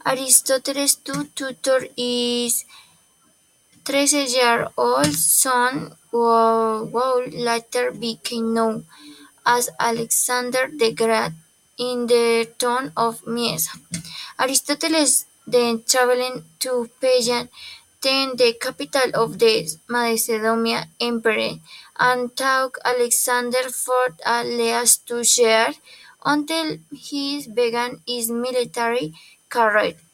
Aristoteles' tutor is 13-year-old son who later became known as Alexander the Great in the town of Mysa. Aristotle then traveled to Peja, then the capital of the Macedonian Empire, and taught Alexander for at least 2 years until he began his military career.